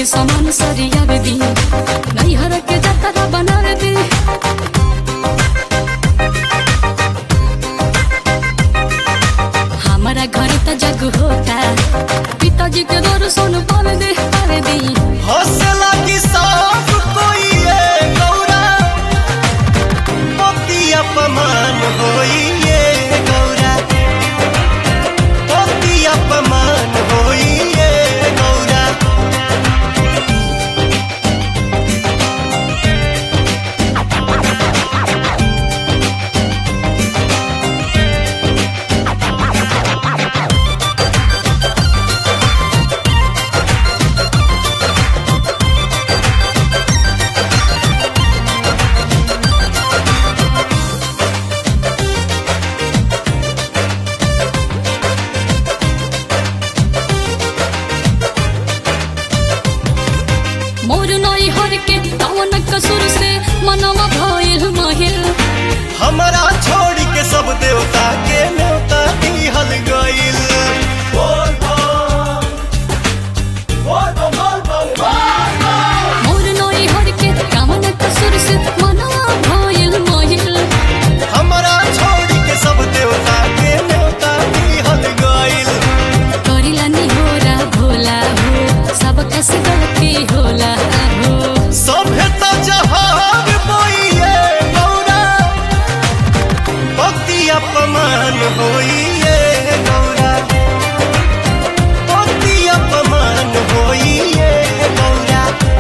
के सामान सरिया दी नहीं हर के जतरा बना दी। हमारा घर त जग होता पिताजी के दौर सोन पाल दी हौसला की सब कोई है गौरा पति अपमान होई ये गौरा पति अपमान होई ये गौरा। मोर नई हर के कौन कसूर से मनवा भइल महिल। हमारा छोड़ के सब देवता के न्योता दिहल गइल। मोर नई हर के कौन कसूर से मनवा भइल महिल। हमारा छोड़ के सब देवता के न्योता दिहल गइल। करिला नी होरा भोला हो सब कस गलती होला हो। सभ्यता जहान बोइए गौरा भक्ति अपमान होइए गौरा भक्ति अपमान होइए गौरा।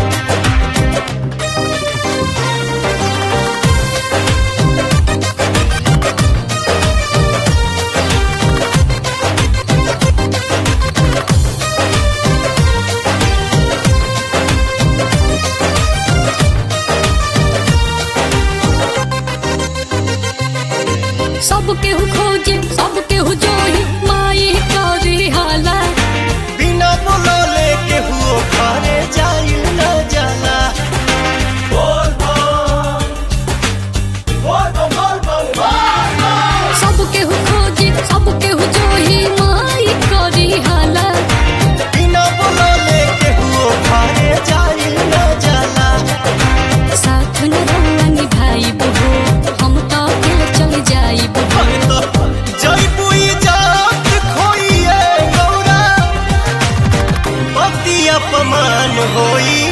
सबके हु खोजे सबके हु जोही माई करी हाला। बिना बोलले केहू घरे जाइल न जाला। सबके हु खोजे सबके हु जोही माई करी हाला। बिना बोलले केहू घरे जाइल न जाला। साथ न रहुआ निभाई बहो हम तो अकेले चल जाई बहो। जयपुई जात खोइए गौरा भक्ति अपमान होई